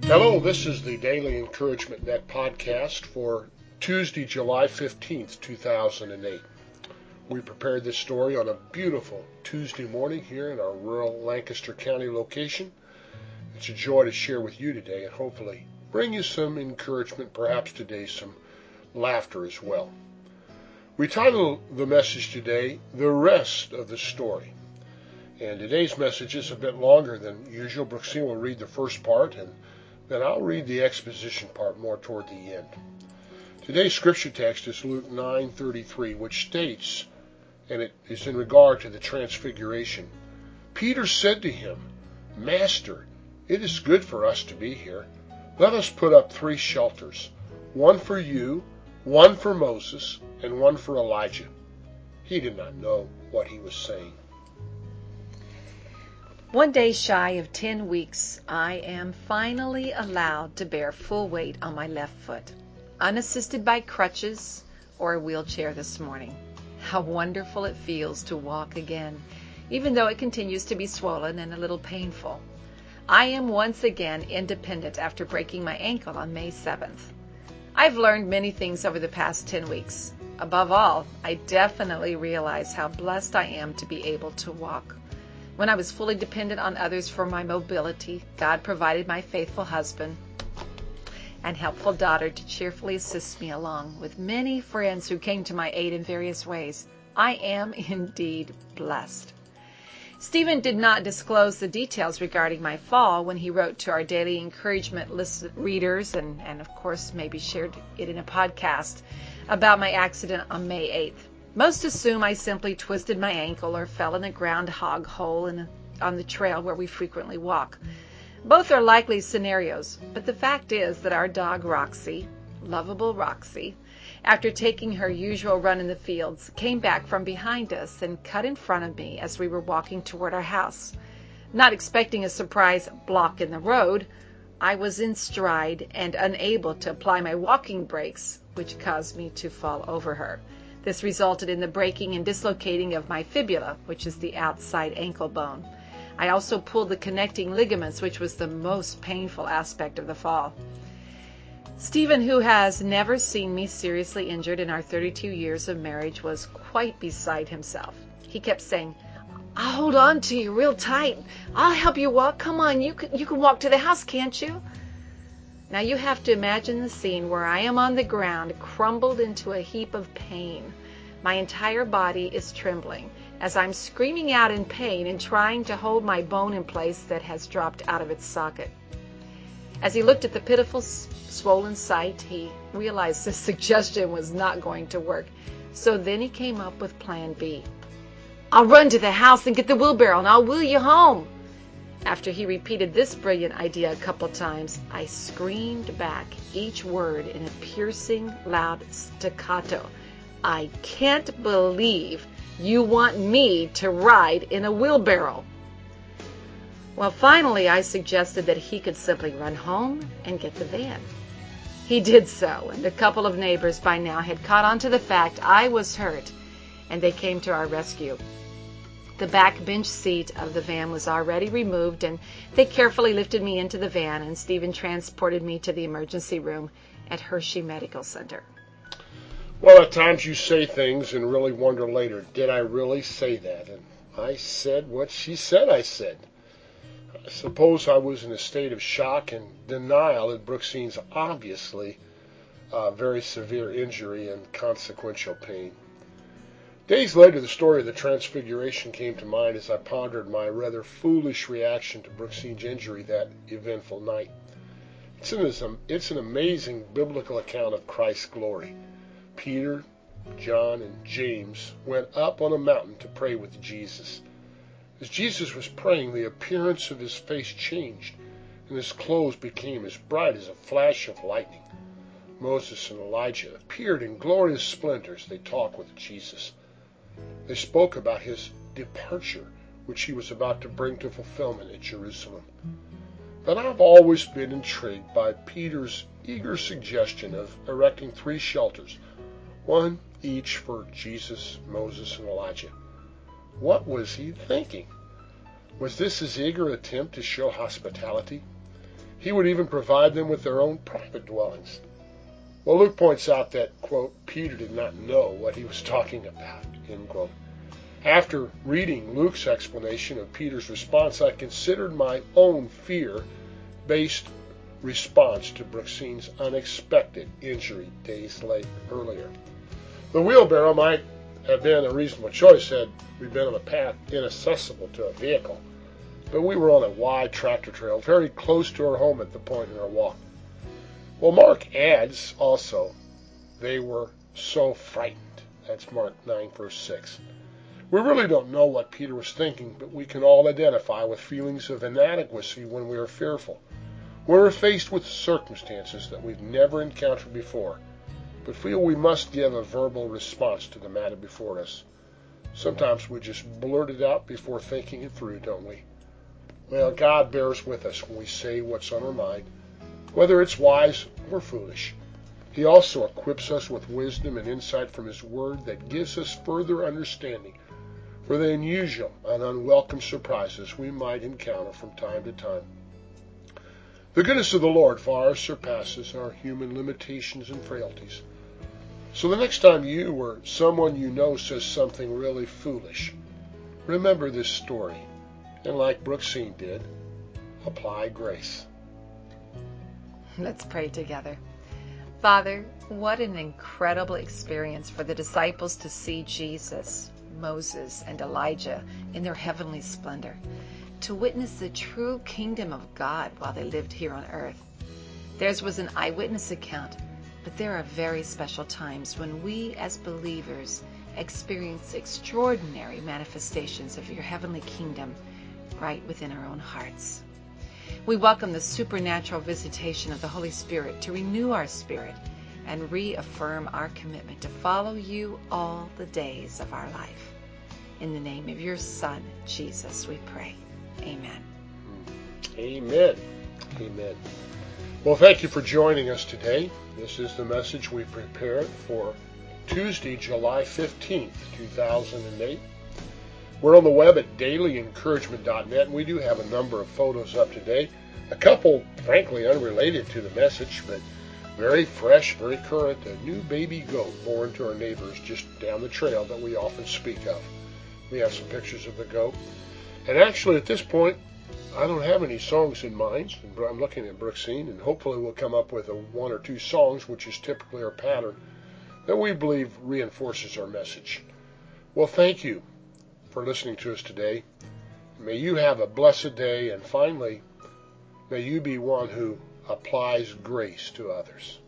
Hello, this is the Daily Encouragement Net podcast for Tuesday, July 15th, 2008. We prepared this story on a beautiful Tuesday morning here in our rural Lancaster County location. It's a joy to share with you today and hopefully bring you some encouragement, perhaps today some laughter as well. We titled the message today, The Rest of the Story. And today's message is a bit longer than usual. Brooksine will read the first part, and then I'll read the exposition part more toward the end. Today's scripture text is Luke 9:33, which states, and it is in regard to the transfiguration, Peter said to him, Master, it is good for us to be here. Let us put up 3 shelters, one for you, one for Moses, and one for Elijah. He did not know what he was saying. One day shy of 10 weeks, I am finally allowed to bear full weight on my left foot, unassisted by crutches or a wheelchair this morning. How wonderful it feels to walk again, even though it continues to be swollen and a little painful. I am once again independent after breaking my ankle on May 7th. I've learned many things over the past 10 weeks. Above all, I definitely realize how blessed I am to be able to walk. When I was fully dependent on others for my mobility, God provided my faithful husband and helpful daughter to cheerfully assist me along with many friends who came to my aid in various ways. I am indeed blessed. Stephen did not disclose the details regarding my fall when he wrote to our daily encouragement list readers and of course maybe shared it in a podcast about my accident on May 8th. Most assume I simply twisted my ankle or fell in a groundhog hole on the trail where we frequently walk. Both are likely scenarios, but the fact is that our dog Roxy, lovable Roxy, after taking her usual run in the fields, came back from behind us and cut in front of me as we were walking toward our house. Not expecting a surprise block in the road, I was in stride and unable to apply my walking brakes, which caused me to fall over her. This resulted in the breaking and dislocating of my fibula, which is the outside ankle bone. I also pulled the connecting ligaments, which was the most painful aspect of the fall. Stephen, who has never seen me seriously injured in our 32 years of marriage, was quite beside himself. He kept saying, I'll hold on to you real tight. I'll help you walk. Come on, you can walk to the house, can't you? Now you have to imagine the scene where I am on the ground, crumbled into a heap of pain. My entire body is trembling as I'm screaming out in pain and trying to hold my bone in place that has dropped out of its socket. As he looked at the pitiful, swollen sight, he realized this suggestion was not going to work. So then he came up with Plan B. I'll run to the house and get the wheelbarrow and I'll wheel you home. After he repeated this brilliant idea a couple times, I screamed back each word in a piercing, loud staccato. I can't believe you want me to ride in a wheelbarrow. Well, finally, I suggested that he could simply run home and get the van. He did so, and a couple of neighbors by now had caught on to the fact I was hurt, and they came to our rescue. The back bench seat of the van was already removed, and they carefully lifted me into the van, and Stephen transported me to the emergency room at Hershey Medical Center. Well, at times you say things and really wonder later, did I really say that? And I said what she said I said. I suppose I was in a state of shock and denial at Brooksine's obviously very severe injury and consequential pain. Days later, the story of the Transfiguration came to mind as I pondered my rather foolish reaction to Brooksine's injury that eventful night. It's an amazing biblical account of Christ's glory. Peter, John, and James went up on a mountain to pray with Jesus. As Jesus was praying, the appearance of his face changed, and his clothes became as bright as a flash of lightning. Moses and Elijah appeared in glorious splendor as they talked with Jesus. They spoke about his departure, which he was about to bring to fulfillment at Jerusalem. But I've always been intrigued by Peter's eager suggestion of erecting 3 shelters, one each for Jesus, Moses, and Elijah. What was he thinking? Was this his eager attempt to show hospitality? He would even provide them with their own private dwellings. Well, Luke points out that, quote, Peter did not know what he was talking about, end quote. After reading Luke's explanation of Peter's response, I considered my own fear-based response to Brooksine's unexpected injury days earlier. The wheelbarrow might have been a reasonable choice had we been on a path inaccessible to a vehicle, but we were on a wide tractor trail very close to our home at the point in our walk. Well, Mark adds also, they were so frightened. That's Mark 9, verse 6. We really don't know what Peter was thinking, but we can all identify with feelings of inadequacy when we are fearful. When we're faced with circumstances that we've never encountered before, but feel we must give a verbal response to the matter before us. Sometimes we just blurt it out before thinking it through, don't we? Well, God bears with us when we say what's on our mind, whether it's wise or foolish. He also equips us with wisdom and insight from His Word that gives us further understanding for the unusual and unwelcome surprises we might encounter from time to time. The goodness of the Lord far surpasses our human limitations and frailties. So the next time you or someone you know says something really foolish, remember this story, and like Brooksine did, apply grace. Let's pray together. Father, what an incredible experience for the disciples to see Jesus, Moses, and Elijah in their heavenly splendor, to witness the true kingdom of God while they lived here on earth. Theirs was an eyewitness account, but there are very special times when we as believers experience extraordinary manifestations of your heavenly kingdom right within our own hearts. We welcome the supernatural visitation of the Holy Spirit to renew our spirit and reaffirm our commitment to follow you all the days of our life. In the name of your Son, Jesus, we pray. Amen. Amen. Amen. Well, thank you for joining us today. This is the message we prepared for Tuesday, July 15th, 2008. We're on the web at dailyencouragement.net, and we do have a number of photos up today. A couple, frankly, unrelated to the message, but very fresh, very current. A new baby goat born to our neighbors just down the trail that we often speak of. We have some pictures of the goat. And actually, at this point, I don't have any songs in mind. I'm looking at Brooksine, and hopefully we'll come up with one or two songs, which is typically our pattern, that we believe reinforces our message. Well, thank you for listening to us today. May you have a blessed day, and finally, may you be one who applies grace to others.